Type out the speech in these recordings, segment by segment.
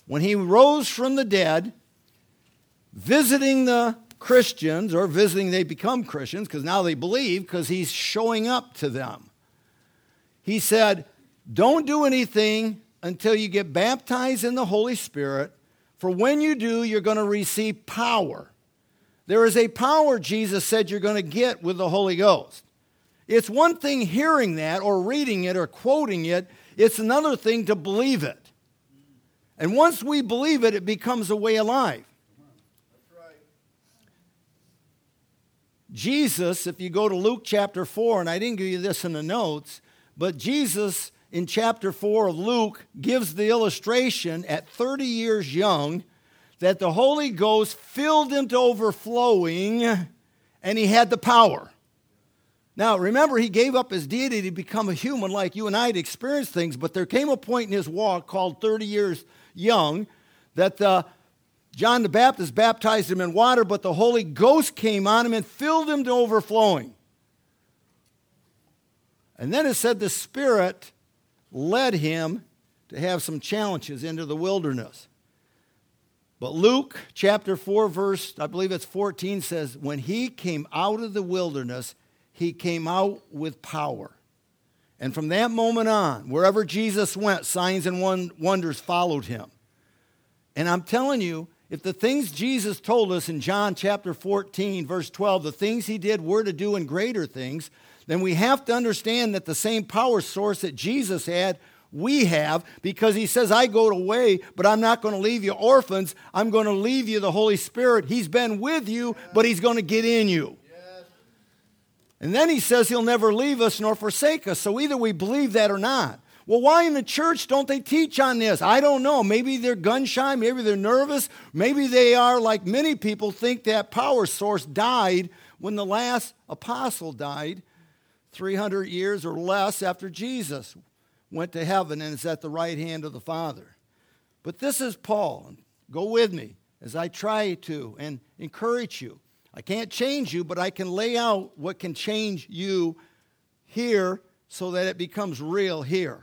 when he rose from the dead, visiting the Christians, or visiting, they become Christians because now they believe because he's showing up to them. He said, don't do anything until you get baptized in the Holy Spirit, for when you do, you're going to receive power. There is a power, Jesus said, you're going to get with the Holy Ghost. It's one thing hearing that or reading it or quoting it. It's another thing to believe it. And once we believe it, it becomes a way of life. That's right. Jesus, if you go to Luke chapter 4, and I didn't give you this in the notes, but Jesus in chapter 4 of Luke gives the illustration at 30 years young that the Holy Ghost filled him to overflowing and he had the power. Now, remember, he gave up his deity to become a human like you and I to experience things, but there came a point in his walk called 30 years young that John the Baptist baptized him in water, but the Holy Ghost came on him and filled him to overflowing. And then it said the Spirit led him to have some challenges into the wilderness. But Luke chapter 4 verse, I believe it's 14, says, when he came out of the wilderness, he came out with power. And from that moment on, wherever Jesus went, signs and wonders followed him. And I'm telling you, if the things Jesus told us in John chapter 14, verse 12, the things he did were to do and greater things, then we have to understand that the same power source that Jesus had, we have, because he says, I go away, but I'm not going to leave you orphans. I'm going to leave you the Holy Spirit. He's been with you, but he's going to get in you. Yes. And then he says he'll never leave us nor forsake us. So either we believe that or not. Well, why in the church don't they teach on this? I don't know. Maybe they're gun shy. Maybe they're nervous. Maybe they are, like many people, think that power source died when the last apostle died 300 years or less after Jesus went to heaven and is at the right hand of the Father. But this is Paul. Go with me as I try to and encourage you. I can't change you, but I can lay out what can change you here so that it becomes real here.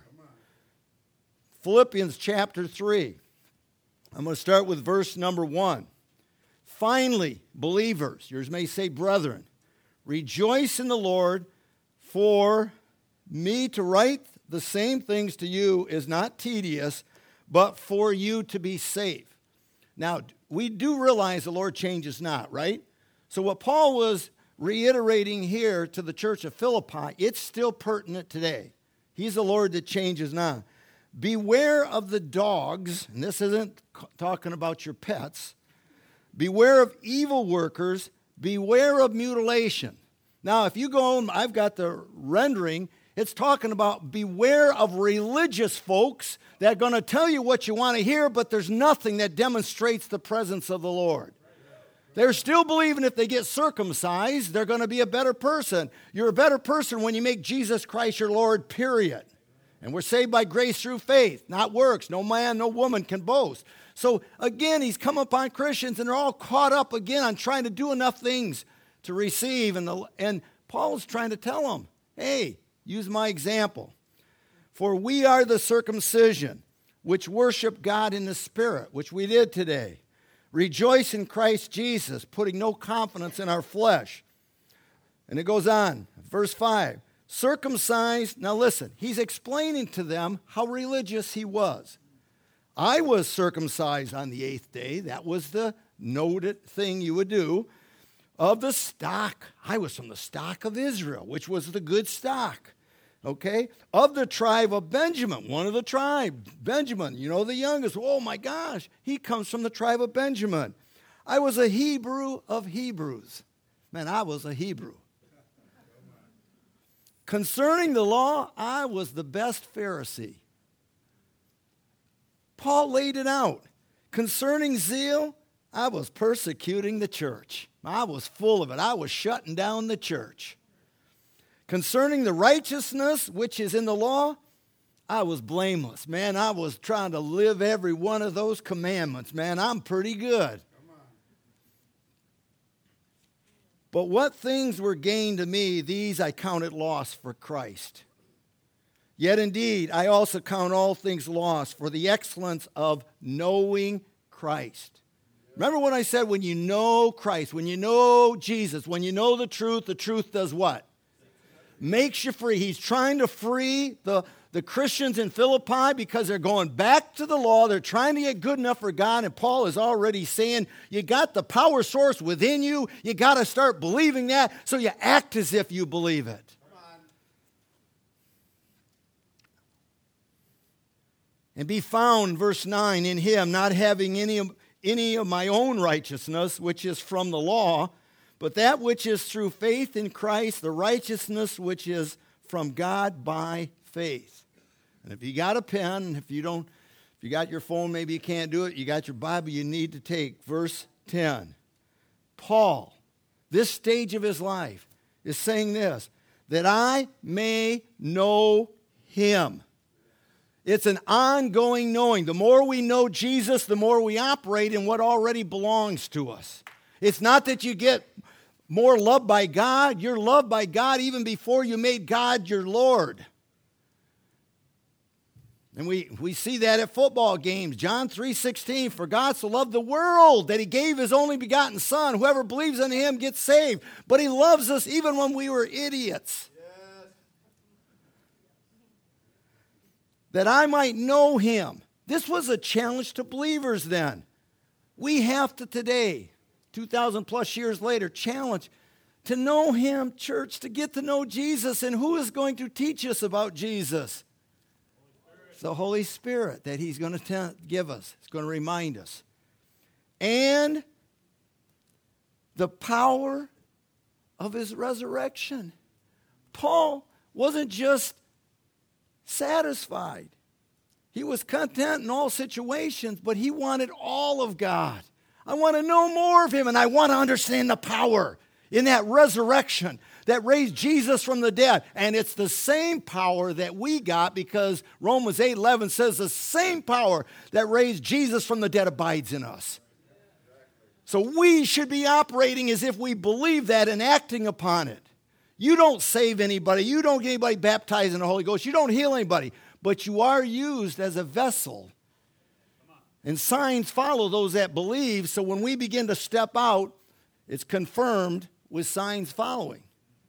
Philippians chapter 3. I'm going to start with verse number 1. Finally, believers, yours may say brethren, rejoice in the Lord. For me to write the same things to you is not tedious, but for you to be safe. Now, we do realize the Lord changes not, right? So what Paul was reiterating here to the church of Philippi, it's still pertinent today. He's the Lord that changes not. Beware of the dogs, and this isn't talking about your pets. Beware of evil workers. Beware of mutilation. Now, if you go on, I've got the rendering, it's talking about beware of religious folks that are going to tell you what you want to hear, but there's nothing that demonstrates the presence of the Lord. They're still believing if they get circumcised, they're going to be a better person. You're a better person when you make Jesus Christ your Lord, period. And we're saved by grace through faith, not works. No man, no woman can boast. So again, he's come upon Christians and they're all caught up again on trying to do enough things to receive. And Paul's trying to tell them, hey, use my example. For we are the circumcision, which worship God in the Spirit, which we did today. Rejoice in Christ Jesus, putting no confidence in our flesh. And it goes on, verse 5. Circumcised, now listen, he's explaining to them how religious he was. I was circumcised on the 8th day. That was the noted thing you would do. Of the stock, I was from the stock of Israel, which was the good stock. Okay? Of the tribe of Benjamin, one of the tribe, Benjamin, you know, the youngest. Oh my gosh, he comes from the tribe of Benjamin. I was a Hebrew of Hebrews. Man, I was a Hebrew. Concerning the law, I was the best Pharisee. Paul laid it out. Concerning zeal, I was persecuting the church. I was full of it. I was shutting down the church. Concerning the righteousness which is in the law, I was blameless. Man, I was trying to live every one of those commandments. Man, I'm pretty good. But what things were gained to me, these I counted loss for Christ. Yet indeed, I also count all things lost for the excellence of knowing Christ. Remember when I said when you know Christ, when you know Jesus, when you know the truth does what? Makes you free. He's trying to free the Christians in Philippi because they're going back to the law. They're trying to get good enough for God. And Paul is already saying, you got the power source within you. You got to start believing that so you act as if you believe it. And be found, verse 9, in him, not having any of my own righteousness, which is from the law, but that which is through faith in Christ, the righteousness which is from God by faith. And if you got a pen, if you got your phone, maybe you can't do it, you got your Bible, you need to take verse 10. Paul, this stage of his life, is saying this, that I may know him. It's an ongoing knowing. The more we know Jesus, the more we operate in what already belongs to us. It's not that you get more loved by God. You're loved by God even before you made God your Lord. And we see that at football games. John 3:16, for God so loved the world that he gave his only begotten Son. Whoever believes in him gets saved. But he loves us even when we were idiots. Yes. That I might know him. This was a challenge to believers then. We have to today, 2,000 plus years later, challenge to know him, church, to get to know Jesus. And who is going to teach us about Jesus? It's the Holy Spirit that he's going to give us. It's going to remind us. And the power of his resurrection. Paul wasn't just satisfied. He was content in all situations, but he wanted all of God. I want to know more of him, and I want to understand the power in that resurrection that raised Jesus from the dead. And it's the same power that we got because Romans 8:11 says the same power that raised Jesus from the dead abides in us. So we should be operating as if we believe that and acting upon it. You don't save anybody. You don't get anybody baptized in the Holy Ghost. You don't heal anybody. But you are used as a vessel. And signs follow those that believe. So when we begin to step out, it's confirmed with signs following.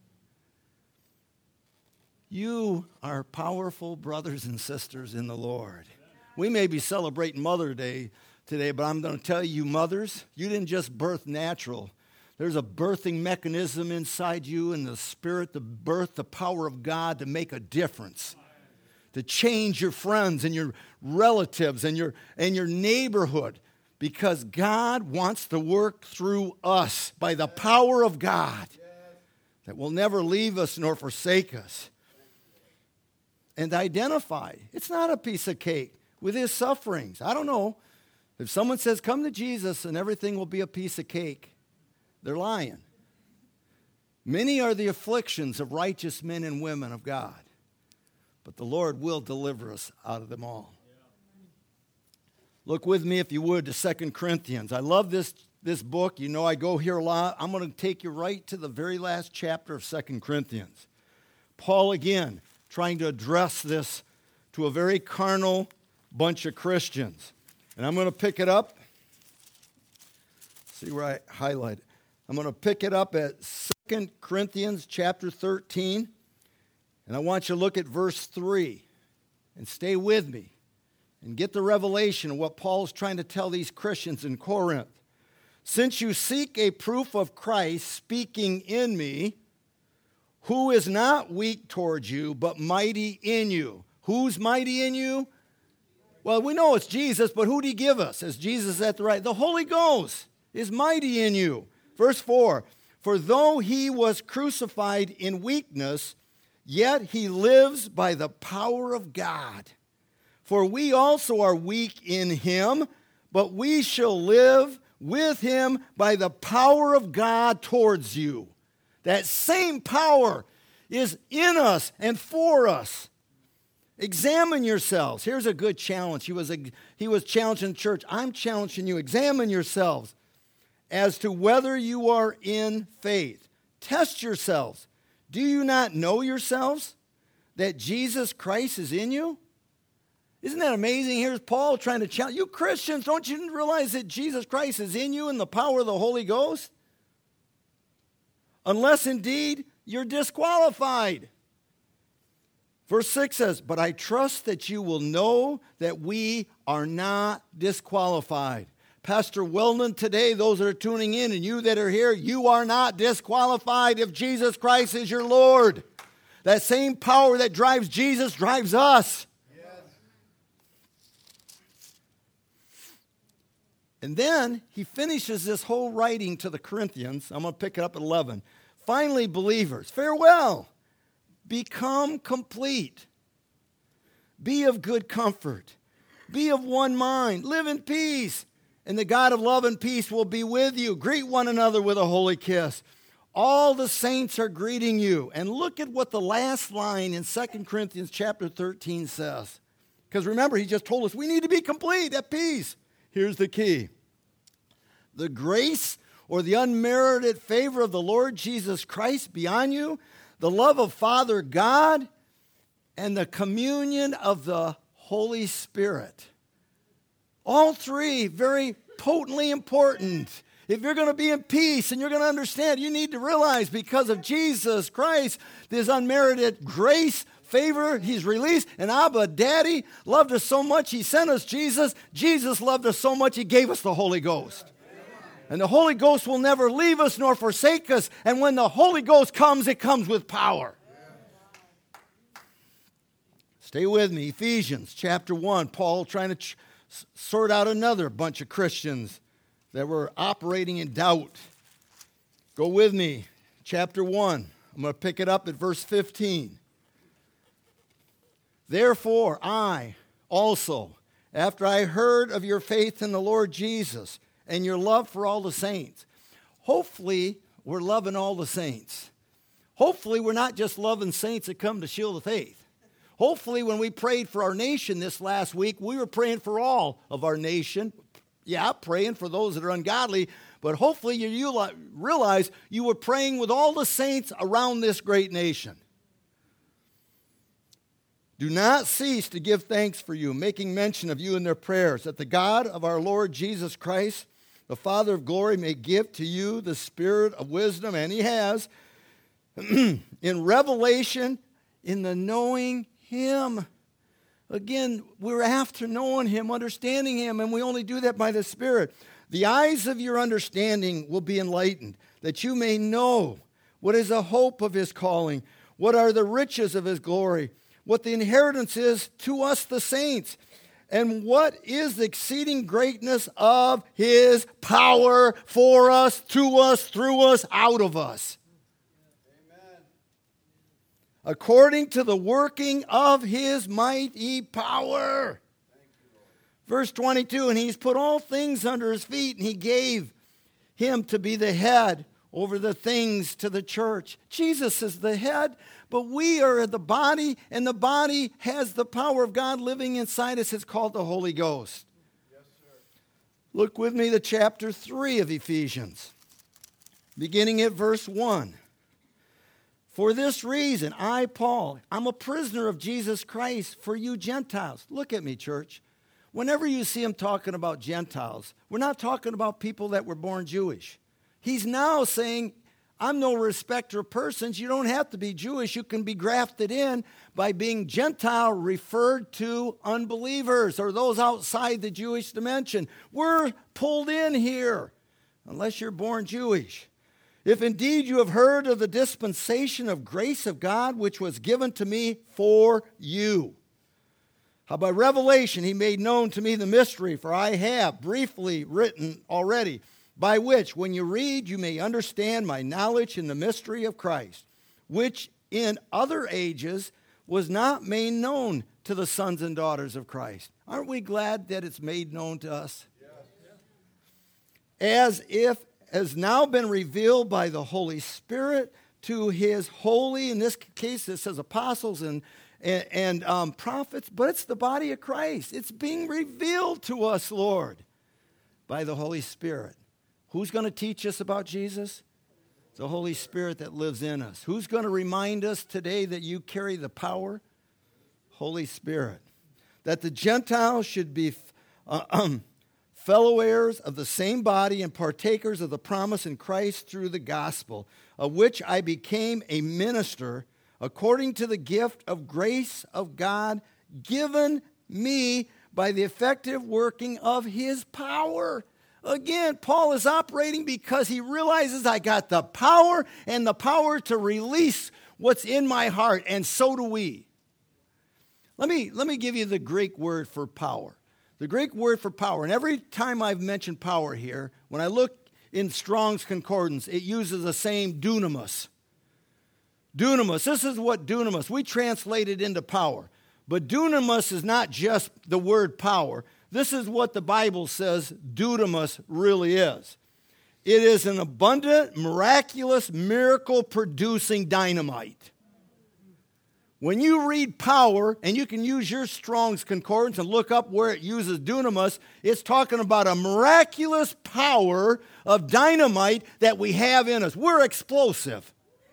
You are powerful brothers and sisters in the Lord. We may be celebrating Mother's Day today, but I'm going to tell you, mothers, you didn't just birth natural. There's a birthing mechanism inside you and the Spirit, the power of God to make a difference, to change your friends and your relatives and your neighborhood, because God wants to work through us by the power of God that will never leave us nor forsake us. And identify. It's not a piece of cake with his sufferings. I don't know. If someone says, come to Jesus and everything will be a piece of cake, they're lying. Many are the afflictions of righteous men and women of God, but the Lord will deliver us out of them all. Look with me, if you would, to 2 Corinthians. I love this book. You know I go here a lot. I'm going to take you right to the very last chapter of 2 Corinthians. Paul, again, trying to address this to a very carnal bunch of Christians. And I'm going to pick it up. See where I highlight it. I'm going to pick it up at 2 Corinthians chapter 13. And I want you to look at verse 3. And stay with me. And get the revelation of what Paul's trying to tell these Christians in Corinth. Since you seek a proof of Christ speaking in me, who is not weak towards you, but mighty in you. Who's mighty in you? Well, we know it's Jesus, but who did he give us? Is Jesus at the right? The Holy Ghost is mighty in you. Verse 4, for though he was crucified in weakness, yet he lives by the power of God. For we also are weak in him, but we shall live with him by the power of God towards you. That same power is in us and for us. Examine yourselves. Here's a good challenge. He was challenging the church. I'm challenging you. Examine yourselves as to whether you are in faith. Test yourselves. Do you not know yourselves that Jesus Christ is in you? Isn't that amazing? Here's Paul trying to challenge you Christians. Don't you realize that Jesus Christ is in you in the power of the Holy Ghost? Unless indeed you're disqualified. Verse 6 says, but I trust that you will know that we are not disqualified. Pastor Weldon, today, those that are tuning in and you that are here, you are not disqualified if Jesus Christ is your Lord. That same power that drives Jesus drives us. Yes. And then he finishes this whole writing to the Corinthians. I'm going to pick it up at 11. Finally, believers, farewell. Become complete. Be of good comfort. Be of one mind. Live in peace. And the God of love and peace will be with you. Greet one another with a holy kiss. All the saints are greeting you. And look at what the last line in 2 Corinthians chapter 13 says. Because remember, he just told us we need to be complete, at peace. Here's the key. The grace or the unmerited favor of the Lord Jesus Christ be on you, the love of Father God, and the communion of the Holy Spirit. All three very potently important. If you're going to be in peace and you're going to understand, you need to realize because of Jesus Christ, this unmerited grace, favor he's released, and Abba, Daddy, loved us so much he sent us Jesus. Jesus loved us so much he gave us the Holy Ghost. And the Holy Ghost will never leave us nor forsake us. And when the Holy Ghost comes, it comes with power. Stay with me. Ephesians chapter 1. Paul trying to sort out another bunch of Christians that were operating in doubt. Go with me. Chapter 1. I'm going to pick it up at verse 15. Therefore, I also, after I heard of your faith in the Lord Jesus and your love for all the saints. Hopefully, we're loving all the saints. Hopefully, we're not just loving saints that come to Shield of Faith. Hopefully, when we prayed for our nation this last week, we were praying for all of our nation. Yeah, praying for those that are ungodly, but hopefully you realize you were praying with all the saints around this great nation. Do not cease to give thanks for you, making mention of you in their prayers, that the God of our Lord Jesus Christ, the Father of glory, may give to you the spirit of wisdom, and he has, in revelation, in the knowing him. Again, we're after knowing him, understanding him, and we only do that by the Spirit. The eyes of your understanding will be enlightened, that you may know what is the hope of his calling, what are the riches of his glory, what the inheritance is to us the saints, and what is the exceeding greatness of his power for us, to us, through us, out of us. Amen. According to the working of his mighty power. Verse 22, and he's put all things under his feet, and he gave him to be the head over the things to the church. Jesus is the head, but we are the body, and the body has the power of God living inside us. It's called the Holy Ghost. Yes, sir. Look with me to chapter 3 of Ephesians, beginning at verse 1. For this reason, I, Paul, I'm a prisoner of Jesus Christ for you Gentiles. Look at me, church. Whenever you see him talking about Gentiles, we're not talking about people that were born Jewish. He's now saying, I'm no respecter of persons. You don't have to be Jewish. You can be grafted in by being Gentile, referred to unbelievers or those outside the Jewish dimension. We're pulled in here, unless you're born Jewish. If indeed you have heard of the dispensation of grace of God, which was given to me for you. How by revelation he made known to me the mystery, for I have briefly written already, by which, when you read, you may understand my knowledge in the mystery of Christ, which in other ages was not made known to the sons and daughters of Christ. Aren't we glad that it's made known to us? As if has now been revealed by the Holy Spirit to his holy, in this case it says apostles and prophets, but it's the body of Christ. It's being revealed to us, Lord, by the Holy Spirit. Who's going to teach us about Jesus? The Holy Spirit that lives in us. Who's going to remind us today that you carry the power Holy Spirit. That the Gentiles should be fellow heirs of the same body and partakers of the promise in Christ through the gospel, of which I became a minister according to the gift of grace of God given me by the effective working of his power. Again, Paul is operating because he realizes I got the power and the power to release what's in my heart, and so do we. Let me give you the Greek word for power. The Greek word for power, and every time I've mentioned power here, when I look in Strong's Concordance, it uses the same dunamis. Dunamis, this is what dunamis, we translate it into power. But dunamis is not just the word power. This is what the Bible says dunamis really is. It is an abundant, miraculous, miracle-producing dynamite. When you read power, and you can use your Strong's Concordance and look up where it uses dunamis, it's talking about a miraculous power of dynamite that we have in us. We're explosive.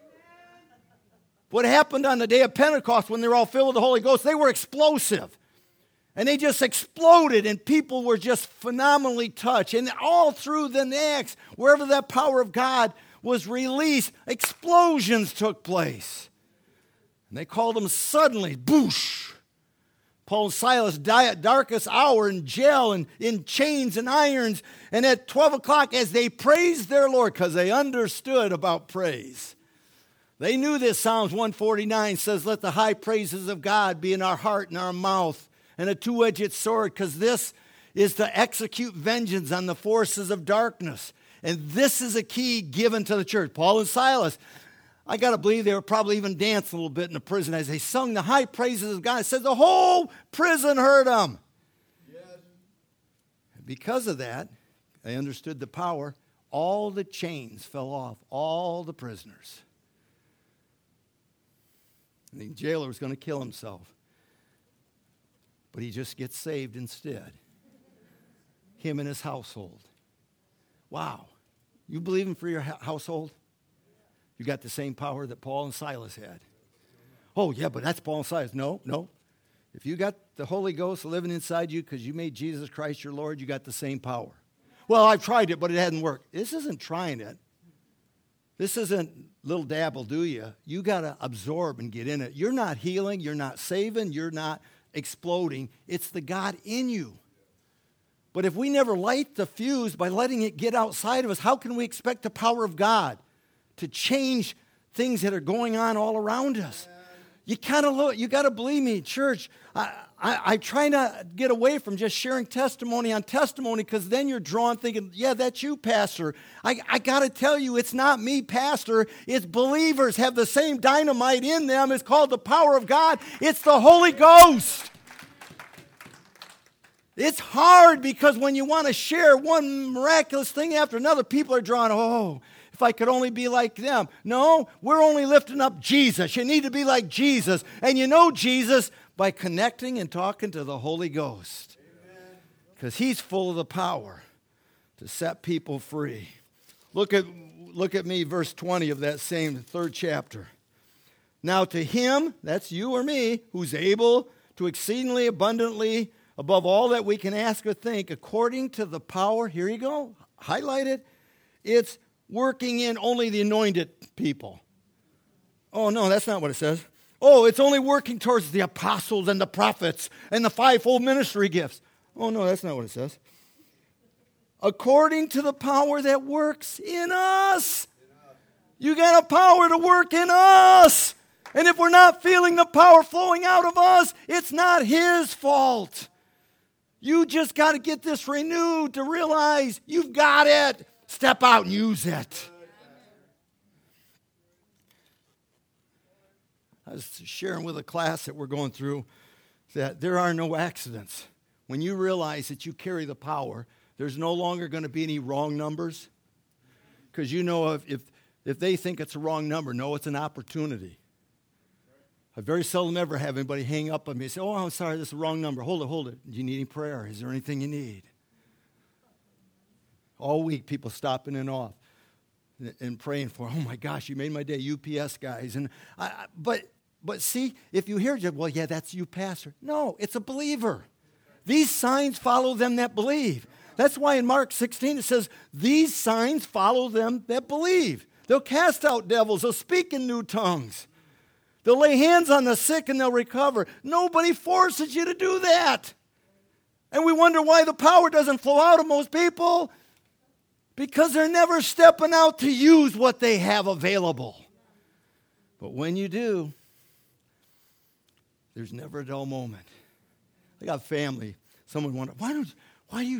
What happened on the day of Pentecost when they were all filled with the Holy Ghost, they were explosive. And they just exploded, and people were just phenomenally touched. And all through the Acts, wherever that power of God was released, explosions took place. And they called them suddenly, boosh. Paul and Silas die at darkest hour in jail and in chains and irons. And at 12 o'clock, as they praised their Lord, because they understood about praise. They knew this. Psalms 149 says, let the high praises of God be in our heart and our mouth, and a two-edged sword, because this is to execute vengeance on the forces of darkness. And this is a key given to the church. Paul and Silas, I got to believe they were probably even dancing a little bit in the prison as they sung the high praises of God. It said the whole prison heard them. Yes. Because of that, they understood the power. All the chains fell off, all the prisoners. And the jailer was going to kill himself. But he just gets saved instead. Him and his household. Wow. You believe him for your household? You got the same power that Paul and Silas had. Oh, yeah, but that's Paul and Silas. No. If you got the Holy Ghost living inside you because you made Jesus Christ your Lord, you got the same power. Well, I've tried it, but it hadn't worked. This isn't trying it. This isn't little dabble, do you? You got to absorb and get in it. You're not healing. You're not saving. You're not exploding. It's the God in you. But if we never light the fuse by letting it get outside of us, how can we expect the power of God to change things that are going on all around us? You kind of look. You got to believe me, church. I try not to get away from just sharing testimony on testimony, because then you're drawn thinking, yeah, that's you, Pastor. I got to tell you, it's not me, Pastor. It's believers have the same dynamite in them. It's called the power of God. It's the Holy Ghost. It's hard because when you want to share one miraculous thing after another, people are drawn, oh, if I could only be like them. No, we're only lifting up Jesus. You need to be like Jesus. And you know Jesus by connecting and talking to the Holy Ghost. Because he's full of the power to set people free. Look at me, verse 20 of that same 3rd chapter. Now to him, that's you or me, who's able to exceedingly abundantly above all that we can ask or think, according to the power, here you go, highlight it, it's working in only the anointed people. Oh, no, that's not what it says. Oh, it's only working towards the apostles and the prophets and the fivefold ministry gifts. Oh, no, that's not what it says. According to the power that works in us. You got a power to work in us. And if we're not feeling the power flowing out of us, it's not his fault. You just got to get this renewed to realize you've got it. Step out and use it. I was sharing with a class that we're going through that there are no accidents. When you realize that you carry the power, there's no longer going to be any wrong numbers. Because you know if they think it's a wrong number, no, it's an opportunity. I very seldom ever have anybody hang up on me and say, oh, I'm sorry, this is the wrong number. Hold it. Do you need any prayer? Is there anything you need? All week, people stopping in off and praying for, oh my gosh, you made my day, UPS guys. But But see, if you hear, well, yeah, that's you, pastor. No, it's a believer. These signs follow them that believe. That's why in Mark 16 it says, these signs follow them that believe. They'll cast out devils. They'll speak in new tongues. They'll lay hands on the sick and they'll recover. Nobody forces you to do that. And we wonder why the power doesn't flow out of most people. Because they're never stepping out to use what they have available. But when you do, there's never a dull moment. I got family. Someone wondered, why don't you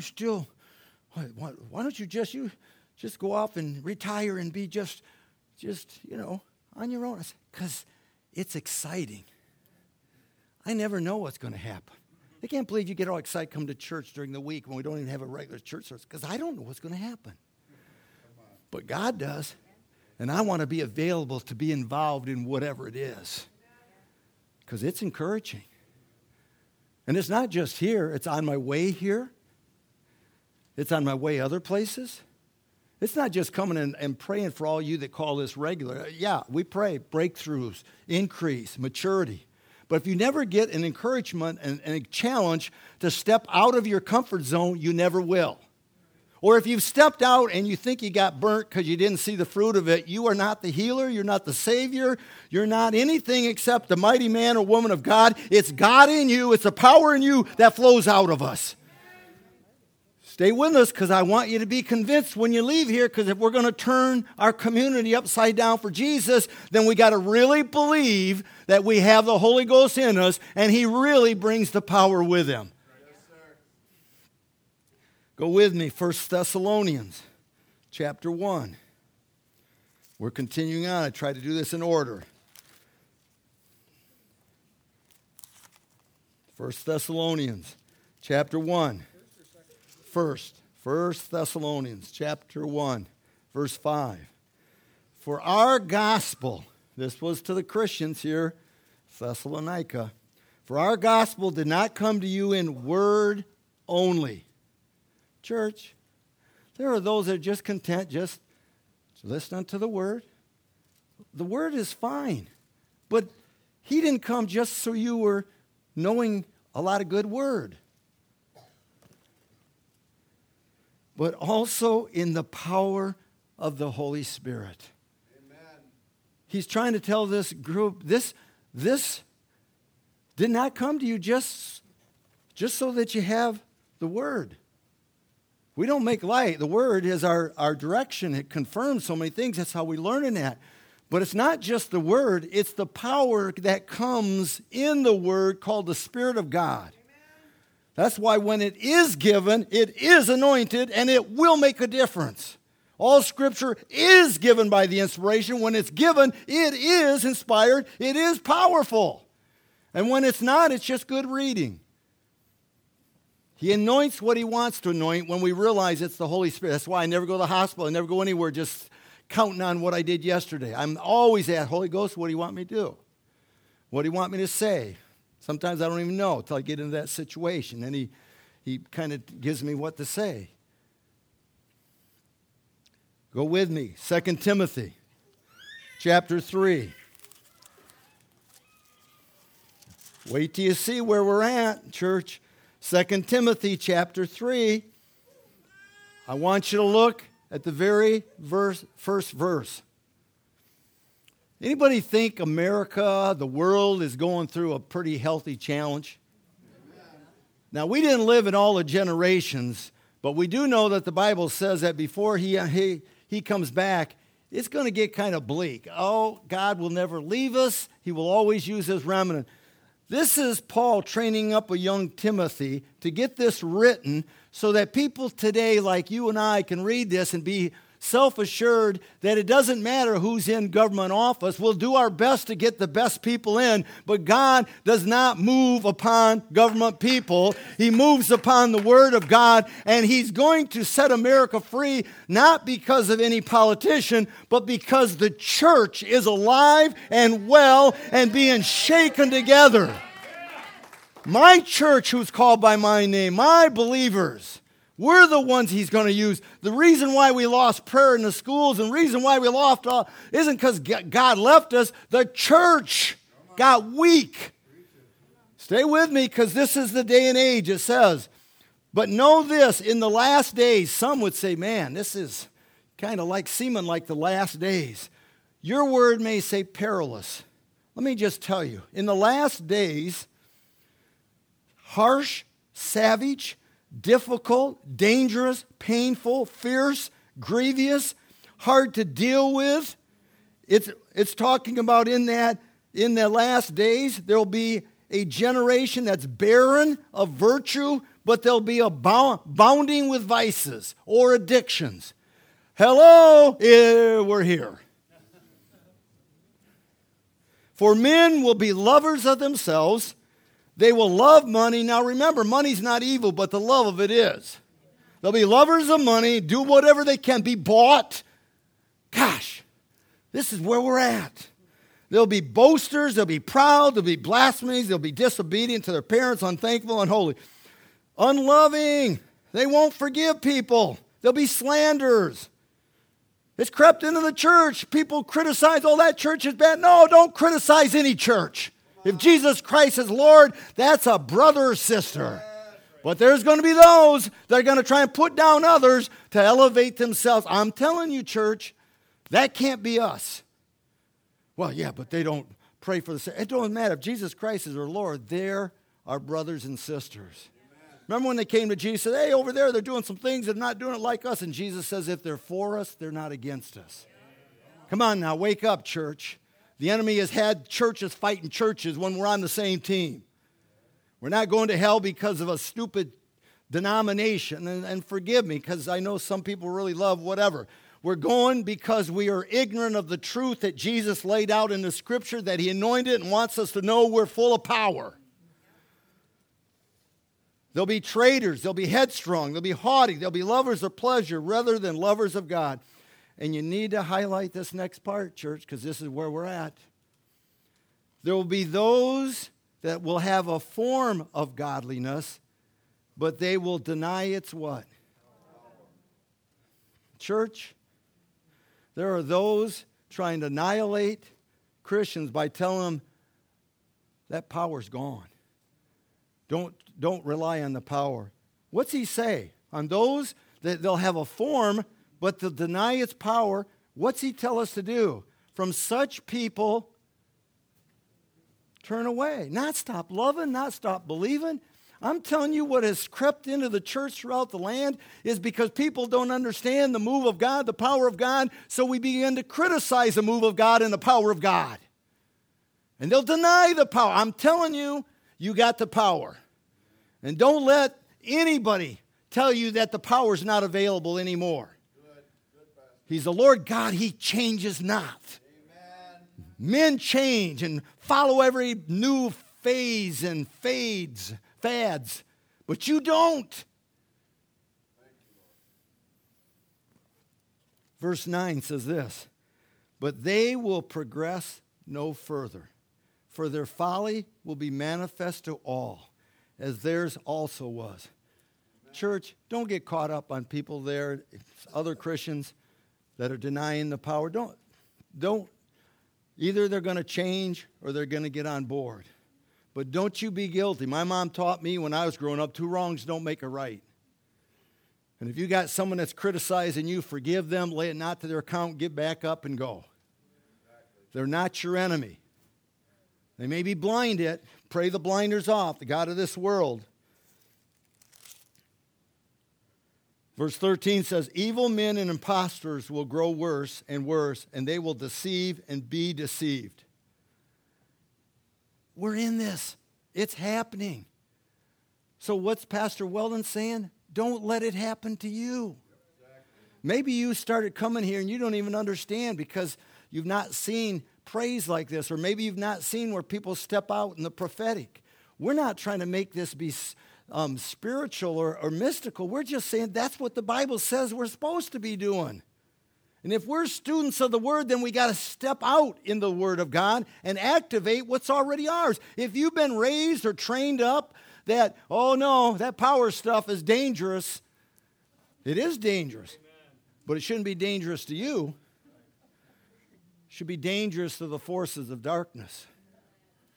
just go off and retire and be just on your own? I said, because it's exciting. I never know what's going to happen. I can't believe you get all excited come to church during the week when we don't even have a regular church service, because I don't know what's going to happen. But God does. And I want to be available to be involved in whatever it is, because it's encouraging. And it's not just here. It's on my way here. It's on my way other places. It's not just coming in and praying for all you that call this regular. Yeah, we pray breakthroughs, increase, maturity. But if you never get an encouragement and a challenge to step out of your comfort zone, you never will. Or if you've stepped out and you think you got burnt because you didn't see the fruit of it, you are not the healer, you're not the Savior, you're not anything except the mighty man or woman of God. It's God in you, it's the power in you that flows out of us. Stay with us, because I want you to be convinced when you leave here, because if we're going to turn our community upside down for Jesus, then we got to really believe that we have the Holy Ghost in us and He really brings the power with Him. Go with me, 1 Thessalonians chapter 1. We're continuing on. I tried to do this in order. 1 Thessalonians chapter 1. First, 1 Thessalonians chapter 1, verse 5. For our gospel, this was to the Christians here, Thessalonica, for our gospel did not come to you in word only. Church, there are those that are just content, just listening to the word. The word is fine, but He didn't come just so you were knowing a lot of good word, but also in the power of the Holy Spirit. Amen. He's trying to tell this group, this did not come to you just so that you have the word. We don't make light. The word is our direction. It confirms so many things. That's how we learn in that. But it's not just the word. It's the power that comes in the word called the Spirit of God. That's why when it is given, it is anointed, and it will make a difference. All Scripture is given by the inspiration. When it's given, it is inspired. It is powerful. And when it's not, it's just good reading. He anoints what He wants to anoint when we realize it's the Holy Spirit. That's why I never go to the hospital. I never go anywhere just counting on what I did yesterday. I'm always at Holy Ghost, what do you want me to do? What do you want me to say? Sometimes I don't even know until I get into that situation. And he kind of gives me what to say. Go with me. 2 Timothy chapter 3. Wait till you see where we're at, church. 2 Timothy chapter 3. I want you to look at the very first verse. Anybody think America, the world, is going through a pretty healthy challenge? Now, we didn't live in all the generations, but we do know that the Bible says that before he comes back, it's going to get kind of bleak. Oh, God will never leave us. He will always use His remnant. This is Paul training up a young Timothy to get this written so that people today like you and I can read this and be self-assured that it doesn't matter who's in government office. We'll do our best to get the best people in, but God does not move upon government people. He moves upon the Word of God, and He's going to set America free, not because of any politician, but because the church is alive and well and being shaken together. My church, who's called by my name, my believers, we're the ones He's going to use. The reason why we lost prayer in the schools and the reason why we lost isn't because God left us. The church got weak. Stay with me, because this is the day and age. It says, but know this, in the last days, some would say, man, this is kind of like seeming like the last days. Your word may say perilous. Let me just tell you, in the last days, harsh, savage, difficult, dangerous, painful, fierce, grievous, hard to deal with. It's talking about in the last days, there'll be a generation that's barren of virtue, but they'll be abounding with vices or addictions. Hello, we're here. For men will be lovers of themselves. They will love money. Now remember, money's not evil, but the love of it is. They'll be lovers of money, do whatever they can, be bought. Gosh, this is where we're at. They'll be boasters, they'll be proud, they'll be blasphemies, they'll be disobedient to their parents, unthankful, unholy. Unloving, they won't forgive people. They'll be slanderers. It's crept into the church. People criticize, oh, that church is bad. No, don't criticize any church. If Jesus Christ is Lord, that's a brother or sister. But there's going to be those that are going to try and put down others to elevate themselves. I'm telling you, church, that can't be us. Well, yeah, but they don't pray for the sick. It doesn't matter. If Jesus Christ is our Lord, they're our brothers and sisters. Remember when they came to Jesus, said, hey, over there, they're doing some things, they're not doing it like us. And Jesus says, if they're for us, they're not against us. Come on now, wake up, church. The enemy has had churches fighting churches when we're on the same team. We're not going to hell because of a stupid denomination. And forgive me, because I know some people really love whatever. We're going because we are ignorant of the truth that Jesus laid out in the Scripture, that He anointed and wants us to know we're full of power. There'll be traitors, they'll be headstrong, they'll be haughty, they'll be lovers of pleasure rather than lovers of God. And you need to highlight this next part, church, because this is where we're at. There will be those that will have a form of godliness, but they will deny its what? Church, there are those trying to annihilate Christians by telling them that power's gone. Don't rely on the power. What's he say? On those that they'll have a form, but they'll deny its power. What's he tell us to do? From such people, turn away. Not stop loving, not stop believing. I'm telling you, what has crept into the church throughout the land is because people don't understand the move of God, the power of God, so we begin to criticize the move of God and the power of God. And they'll deny the power. I'm telling you, you got the power. And don't let anybody tell you that the power is not available anymore. He's the Lord God. He changes not. Amen. Men change and follow every new phase and fads, but you don't. Verse 9 says this, but they will progress no further, for their folly will be manifest to all, as theirs also was. Amen. Church, don't get caught up on people there, other Christians that are denying the power. Don't. Either they're going to change or they're going to get on board. But don't you be guilty. My mom taught me when I was growing up, 2 wrongs don't make a right. And if you got someone that's criticizing you, forgive them, lay it not to their account, get back up and go. They're not your enemy. They may be blinded. Pray the blinders off, the God of this world. Verse 13 says, evil men and impostors will grow worse and worse, and they will deceive and be deceived. We're in this. It's happening. So what's Pastor Weldon saying? Don't let it happen to you. Maybe you started coming here and you don't even understand because you've not seen praise like this, or maybe you've not seen where people step out in the prophetic. We're not trying to make this be spiritual or mystical. We're just saying that's what the Bible says we're supposed to be doing. And if we're students of the Word, then we got to step out in the Word of God and activate what's already ours. If you've been raised or trained up that, oh no, that power stuff is dangerous, it is dangerous. But it shouldn't be dangerous to you. It should be dangerous to the forces of darkness.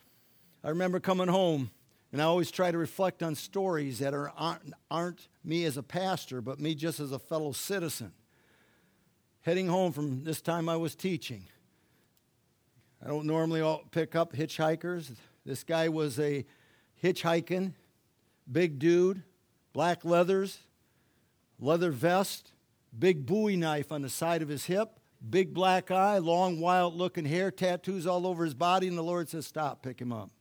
I remember coming home, and I always try to reflect on stories that aren't me as a pastor, but me just as a fellow citizen. Heading home from this time I was teaching. I don't normally pick up hitchhikers. This guy was a hitchhiking, big dude, black leathers, leather vest, big Bowie knife on the side of his hip, big black eye, long, wild-looking hair, tattoos all over his body, and the Lord says, stop, pick him up.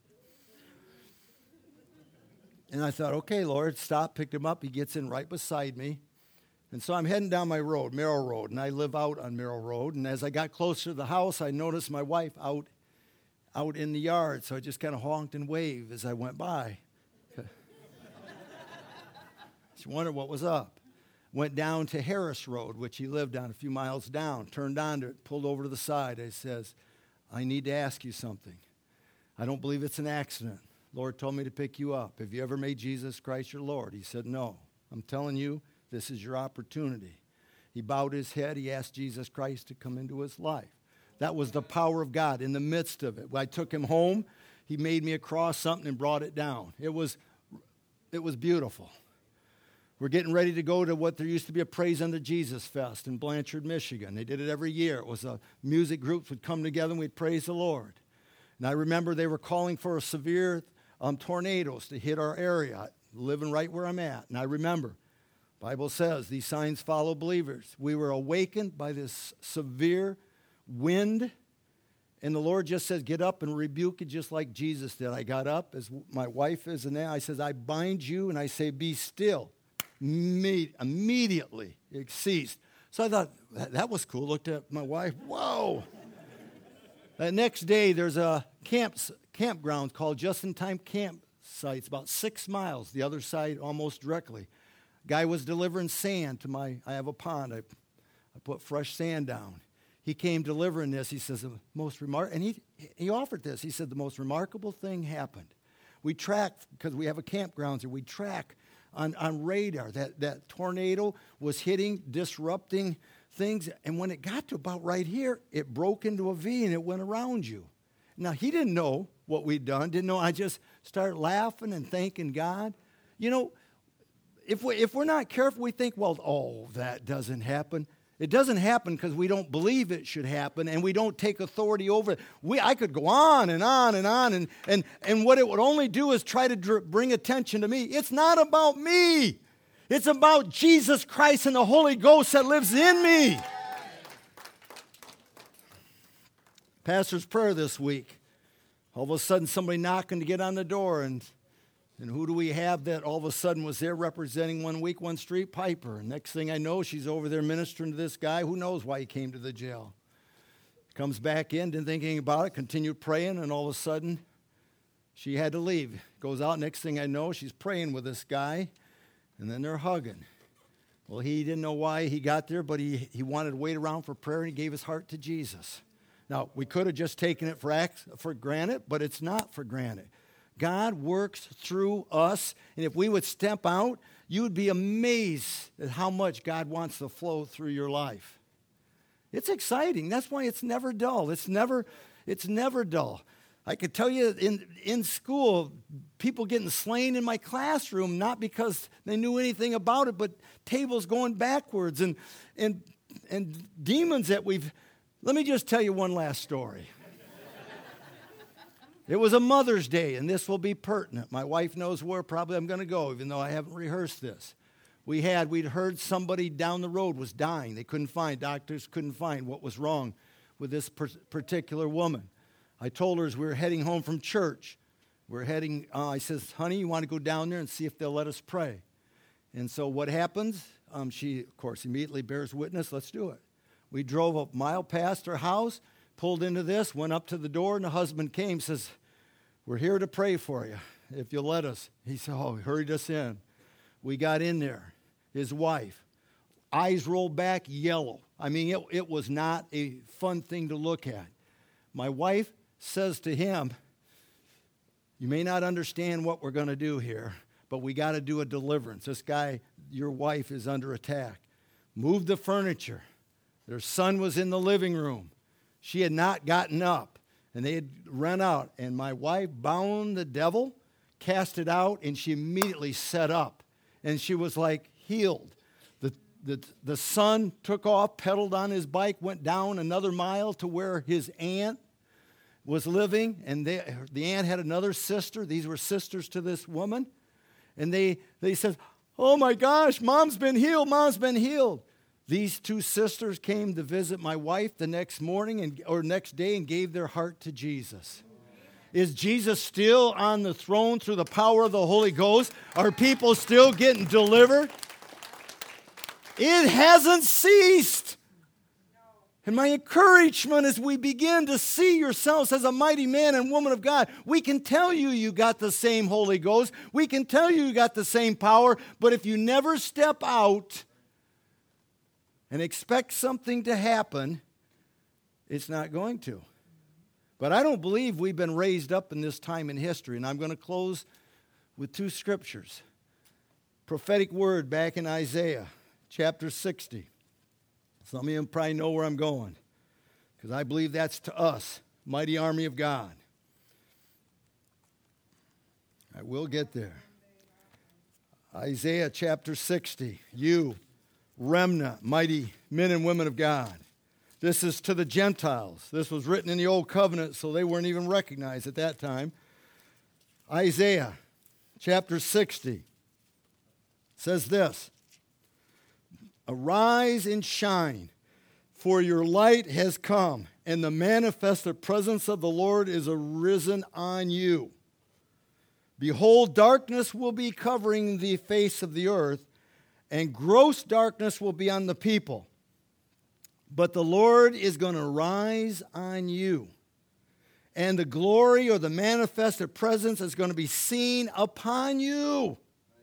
And I thought, okay, Lord, stop, picked him up. He gets in right beside me. And so I'm heading down my road, Merrill Road, and I live out on Merrill Road. And as I got closer to the house, I noticed my wife out in the yard. So I just kind of honked and waved as I went by. She wondered what was up. Went down to Harris Road, which he lived on a few miles down. Turned onto it, pulled over to the side. I says, I need to ask you something. I don't believe it's an accident. Lord told me to pick you up. Have you ever made Jesus Christ your Lord? He said, no. I'm telling you, this is your opportunity. He bowed his head. He asked Jesus Christ to come into his life. That was the power of God in the midst of it. When I took him home, he made me across something and brought it down. It was beautiful. We're getting ready to go to what there used to be a Praise Unto Jesus Fest in Blanchard, Michigan. They did it every year. It was a music groups would come together and we'd praise the Lord. And I remember they were calling for a severe tornadoes to hit our area, living right where I'm at. And I remember, the Bible says, these signs follow believers. We were awakened by this severe wind, and the Lord just says, get up and rebuke it just like Jesus did. I got up, as my wife is in there. I says, I bind you, and I say, be still. Immediately, it ceased. So I thought, that was cool. Looked at my wife, whoa. The next day, there's a campground called Just-in-Time Campsites, about 6 miles, the other side almost directly. Guy was delivering sand to I have a pond. I put fresh sand down. He came delivering this. He says, and he offered this. He said, the most remarkable thing happened. We track, because we have a campground here, we track on radar that tornado was hitting, disrupting things. And when it got to about right here, it broke into a V and it went around you. Now, he didn't know what we'd done, didn't know. I just started laughing and thanking God. You know, if we're not careful, we think, well, that doesn't happen. It doesn't happen because we don't believe it should happen and we don't take authority over it. I could go on and on and on, and what it would only do is try to bring attention to me. It's not about me. It's about Jesus Christ and the Holy Ghost that lives in me. Pastor's prayer this week. All of a sudden, somebody knocking to get on the door, and who do we have that all of a sudden was there representing 1 week, 1 street? Piper. And next thing I know, she's over there ministering to this guy. Who knows why he came to the jail? Comes back in, didn't think anything about it, continued praying, and all of a sudden, she had to leave. Goes out, next thing I know, she's praying with this guy, and then they're hugging. Well, he didn't know why he got there, but he wanted to wait around for prayer, and he gave his heart to Jesus. Now, we could have just taken it for granted, but it's not for granted. God works through us, and if we would step out, you would be amazed at how much God wants to flow through your life. It's exciting. That's why it's never dull. It's never dull. I could tell you in school, people getting slain in my classroom, not because they knew anything about it, but tables going backwards and demons that we've... Let me just tell you one last story. It was a Mother's Day, and this will be pertinent. My wife knows where probably I'm going to go, even though I haven't rehearsed this. We'd heard somebody down the road was dying. Doctors couldn't find what was wrong with this particular woman. I told her as we were heading home from church, I says, honey, you want to go down there and see if they'll let us pray? And so what happens? She, of course, immediately bears witness. Let's do it. We drove a mile past her house, pulled into this, went up to the door, and the husband came, says, we're here to pray for you, if you'll let us. He said, he hurried us in. We got in there. His wife, eyes rolled back, yellow. I mean, it was not a fun thing to look at. My wife says to him, you may not understand what we're going to do here, but we got to do a deliverance. This guy, your wife, is under attack. Move the furniture. Their son was in the living room. She had not gotten up. And they had run out. And my wife bound the devil, cast it out, and she immediately set up. And she was like healed. The son took off, pedaled on his bike, went down another mile to where his aunt was living. And the aunt had another sister. These were sisters to this woman. And they said, oh my gosh, Mom's been healed, Mom's been healed. These two sisters came to visit my wife the next morning or next day and gave their heart to Jesus. Is Jesus still on the throne through the power of the Holy Ghost? Are people still getting delivered? It hasn't ceased. And my encouragement as we begin to see yourselves as a mighty man and woman of God, we can tell you got the same Holy Ghost. We can tell you got the same power. But if you never step out and expect something to happen, it's not going to. But I don't believe we've been raised up in this time in history. And I'm going to close with two scriptures. Prophetic word back in Isaiah chapter 60. Some of you probably know where I'm going, because I believe that's to us, mighty army of God. I will get there. Isaiah chapter 60. You, remnant, mighty men and women of God. This is to the Gentiles. This was written in the Old Covenant, so they weren't even recognized at that time. Isaiah chapter 60 says this. Arise and shine, for your light has come, and the manifested presence of the Lord is arisen on you. Behold, darkness will be covering the face of the earth, and gross darkness will be on the people. But the Lord is going to rise on you, and the glory or the manifested presence is going to be seen upon you.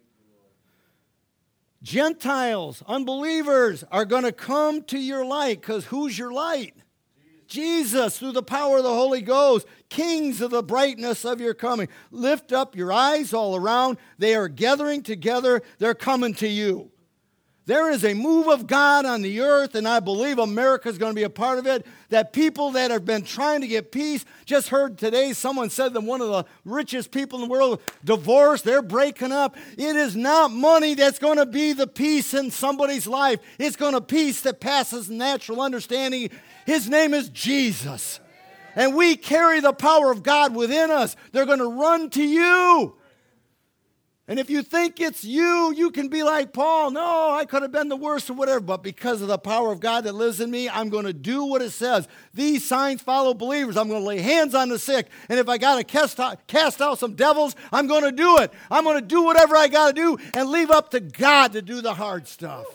Gentiles, unbelievers are going to come to your light, because who's your light? Jesus, through the power of the Holy Ghost, kings of the brightness of your coming. Lift up your eyes all around. They are gathering together. They're coming to you. There is a move of God on the earth, and I believe America is going to be a part of it, that people that have been trying to get peace, just heard today someone said that one of the richest people in the world, divorced, they're breaking up. It is not money that's going to be the peace in somebody's life. It's going to peace that passes natural understanding. His name is Jesus. And we carry the power of God within us. They're going to run to you. And if you think it's you, you can be like Paul. No, I could have been the worst or whatever. But because of the power of God that lives in me, I'm going to do what it says. These signs follow believers. I'm going to lay hands on the sick. And if I got to cast out some devils, I'm going to do it. I'm going to do whatever I got to do and leave up to God to do the hard stuff.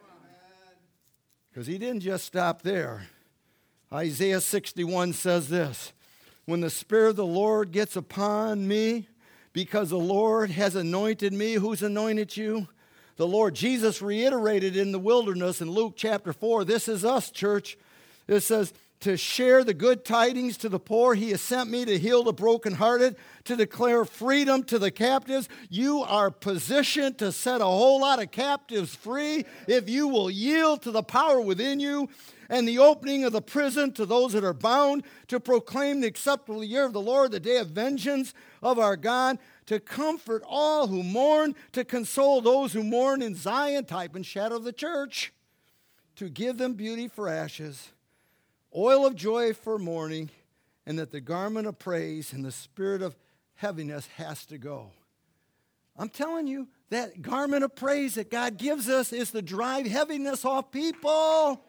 Because he didn't just stop there. Isaiah 61 says this. When the Spirit of the Lord gets upon me, because the Lord has anointed me. Who's anointed you? The Lord. Jesus reiterated in the wilderness in Luke chapter 4. This is us, church. It says, to share the good tidings to the poor. He has sent me to heal the brokenhearted, to declare freedom to the captives. You are positioned to set a whole lot of captives free if you will yield to the power within you. And the opening of the prison to those that are bound, to proclaim the acceptable year of the Lord, the day of vengeance of our God, to comfort all who mourn, to console those who mourn in Zion, type and shadow of the church, to give them beauty for ashes, oil of joy for mourning, and that the garment of praise and the spirit of heaviness has to go. I'm telling you, that garment of praise that God gives us is to drive heaviness off people.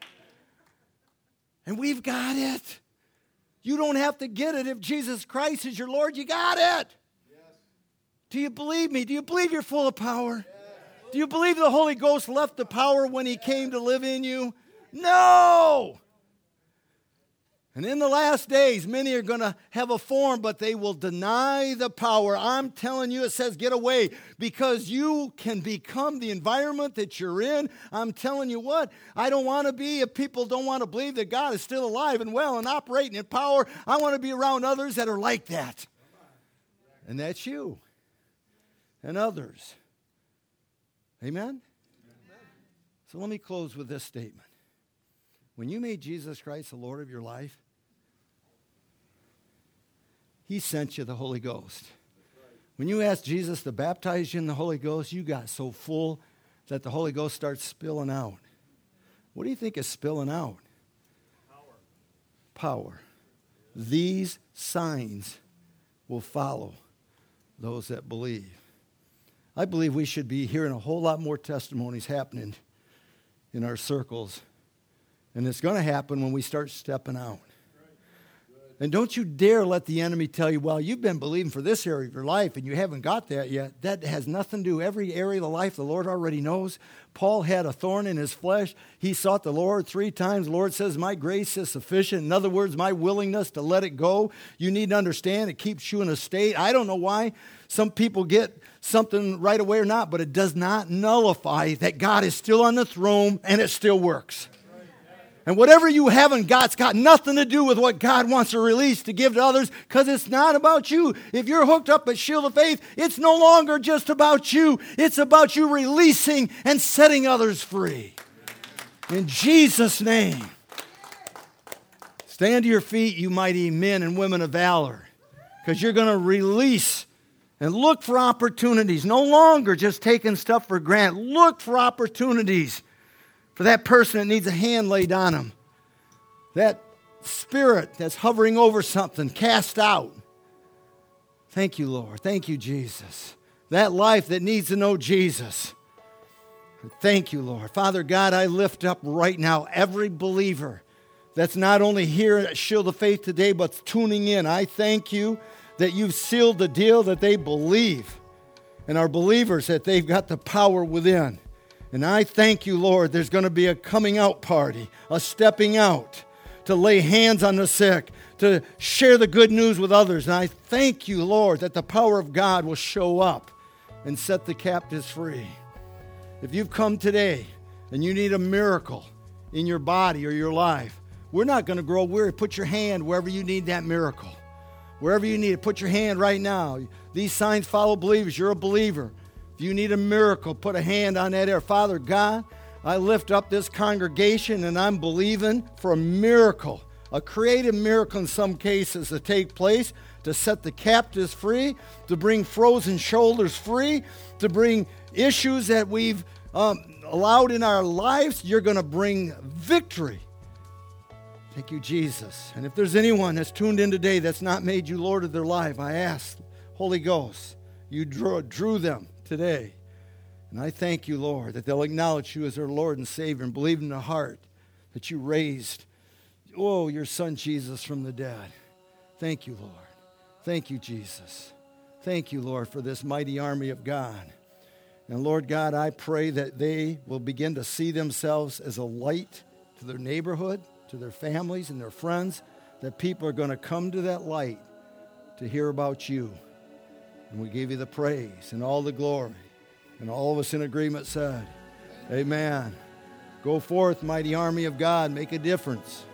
And we've got it. You don't have to get it if Jesus Christ is your Lord. You got it. Yes. Do you believe me? Do you believe you're full of power? Yes. Do you believe the Holy Ghost left the power when he came to live in you? No. And in the last days, many are going to have a form, but they will deny the power. I'm telling you, it says get away, because you can become the environment that you're in. I'm telling you what, I don't want to be, if people don't want to believe that God is still alive and well and operating in power, I want to be around others that are like that. And that's you and others. Amen? So let me close with this statement. When you made Jesus Christ the Lord of your life, He sent you the Holy Ghost. When you asked Jesus to baptize you in the Holy Ghost, you got so full that the Holy Ghost starts spilling out. What do you think is spilling out? Power. These signs will follow those that believe. I believe we should be hearing a whole lot more testimonies happening in our circles. And it's going to happen when we start stepping out. And don't you dare let the enemy tell you, well, you've been believing for this area of your life and you haven't got that yet. That has nothing to do. Every area of the life the Lord already knows. Paul had a thorn in his flesh. He sought the Lord 3 times. The Lord says, my grace is sufficient. In other words, my willingness to let it go. You need to understand it keeps you in a state. I don't know why some people get something right away or not, but it does not nullify that God is still on the throne and it still works. And whatever you haven't got, it's got nothing to do with what God wants to release to give to others, because it's not about you. If you're hooked up at Shield of Faith, it's no longer just about you. It's about you releasing and setting others free. In Jesus' name. Stand to your feet, you mighty men and women of valor, because you're going to release and look for opportunities. No longer just taking stuff for granted. Look for opportunities. For that person that needs a hand laid on them. That spirit that's hovering over something, cast out. Thank you, Lord. Thank you, Jesus. That life that needs to know Jesus. Thank you, Lord. Father God, I lift up right now every believer that's not only here at Shield of Faith today, but tuning in. I thank you that you've sealed the deal that they believe. And our believers, that they've got the power within. And I thank you, Lord, there's going to be a coming out party, a stepping out, to lay hands on the sick, to share the good news with others. And I thank you, Lord, that the power of God will show up and set the captives free. If you've come today and you need a miracle in your body or your life, we're not going to grow weary. Put your hand wherever you need that miracle. Wherever you need it, put your hand right now. These signs follow believers. You're a believer. If you need a miracle, put a hand on that air. Father God, I lift up this congregation and I'm believing for a miracle, a creative miracle in some cases to take place, to set the captives free, to bring frozen shoulders free, to bring issues that we've allowed in our lives. You're going to bring victory. Thank you, Jesus. And if there's anyone that's tuned in today that's not made you Lord of their life, I ask, Holy Ghost, you drew them today. And I thank you, Lord, that they'll acknowledge you as their Lord and Savior and believe in their heart that you raised, your Son Jesus from the dead. Thank you, Lord. Thank you, Jesus. Thank you, Lord, for this mighty army of God. And Lord God, I pray that they will begin to see themselves as a light to their neighborhood, to their families and their friends, that people are going to come to that light to hear about you. And we give you the praise and all the glory. And all of us in agreement said, amen. Go forth, mighty army of God. Make a difference.